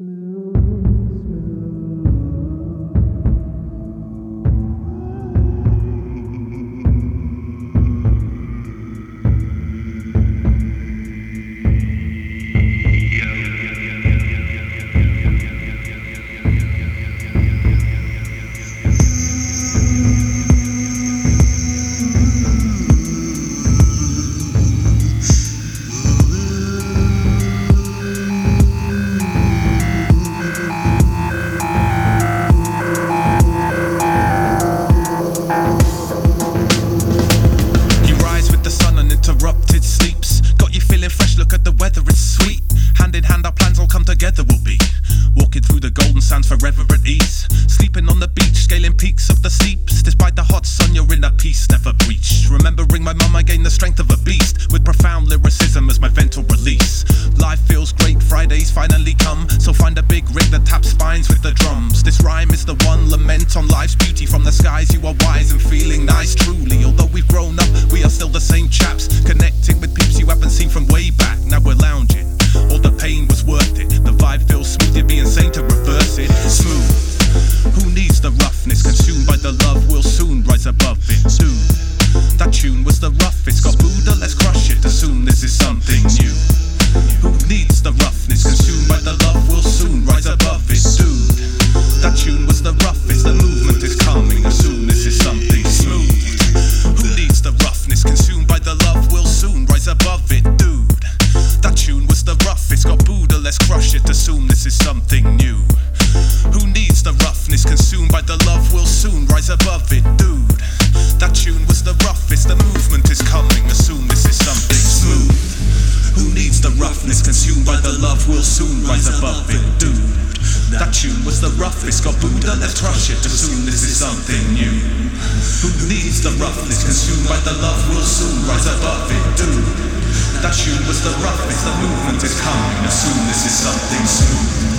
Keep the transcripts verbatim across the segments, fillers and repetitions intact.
Interrupted sleeps, got you feeling fresh, look at the weather, it's sweet. Hand in hand our plans all come together, we'll be walking through the golden sands forever at ease. Sleeping on the beach, scaling peaks of the steeps. Despite the hot sun, your inner peace never breached. Remembering my mum, I gained the strength of a beast, with profound lyricism as my ventral release. Life feels great, Fridays finally come, so find a big rig that taps spines with the drums. This rhyme is the one lament on life's beauty. From the skies you are wise and feeling nice truly. Although we've grown up, we are still the same chaps, connecting with peeps you haven't seen from way back. Now we're lounging, all the pain was worth it. The vibe feels smooth, you'd be insane to reverse it. Smooth, who needs the roughness? Consumed by the love, we'll soon rise above it. Dude, that tune was the roughest. Got Buddha, let's crush it, assume this is something new. Who needs the roughness? Consumed by the love, we'll soon rise above it. Dude, that tune was the roughest. The movement is coming, assume this is something smooth. Who needs the roughness? Consumed by the love, we'll soon rise above it. Dude, that tune was the roughest. Got Buddha, let's crush it, assume this is something new. Who needs the roughness? Consumed by the love, we'll soon rise above it. Dude, that tune was the roughest. The movement is coming, assume this is something smooth. Who needs the roughness? Consumed by the love, we'll soon rise above it. Dude, that tune was the roughest. Got Buddha, let's crush it, assume this is something new. Who needs the roughness? Consumed by the love, we'll soon rise above it. Dude, that tune was the roughest. The movement is coming, assume this is something smooth.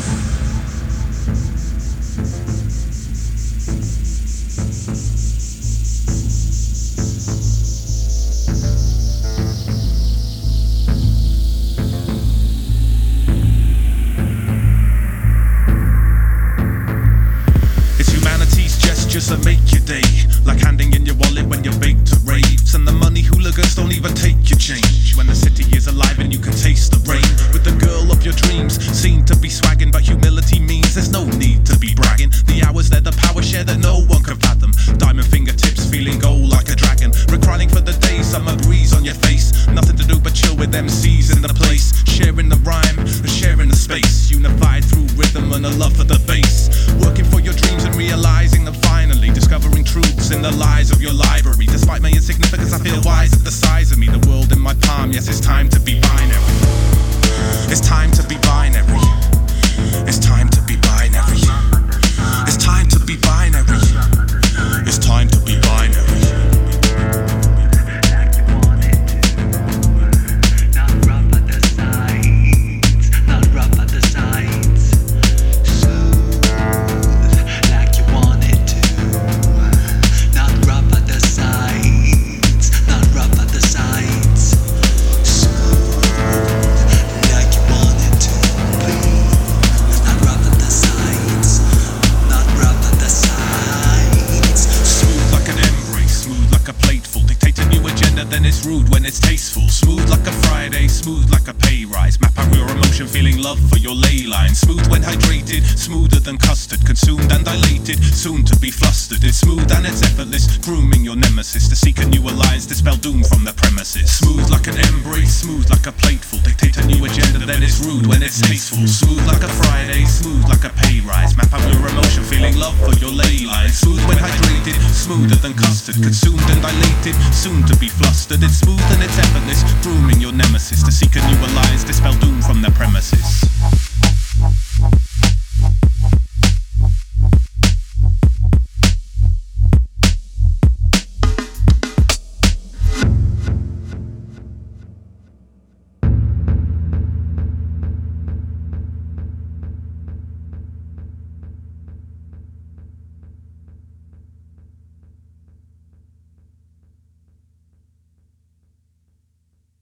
Just to make your day, like handing in your wallet when you're baked to raves. And the money hooligans don't even take your change when the city is alive and you can taste the rain. With the girl of your dreams, seen to be swagging, but humility means there's no need to be bragging. The hours they're the power share that no one can fathom. Diamond fingertips, feeling gold like a dragon. Reclining for the day, summer breeze on your face. Nothing to do but chill with M Cs in the place. Sharing the rhyme and sharing the space. Unified through rhythm and a love for the bass. Working for your dreams and realizing them finally. Discovering truths in the lies of your library. Despite my insignificance, I feel wise at the size of me. The world in my palm, yes, it's time to be binary. It's time to be binary. It's time to be binary. It's time to be binary. It's time to be binary. Then it's rude when it's tasteful. Smooth like a Friday, smooth like a pay rise. Map out your emotion, feeling love for your ley line. Smooth when hydrated, smoother than custard. Consumed and dilated, soon to be flustered. It's smooth and it's effortless, grooming your nemesis to seek a new alliance, dispel doom from the premises. Smooth like an embrace, smooth like a plateful. Dictate a new agenda, then it's rude when it's tasteful. Smooth like a Friday, smooth like a pay rise. Map out your emotion, feeling love for your ley line. Smooth when hydrated, smoother than custard. Consumed and dilated, soon to be flustered. It's smooth and it's effortless, grooming your nemesis to seek a new alliance, dispel doom from the premises.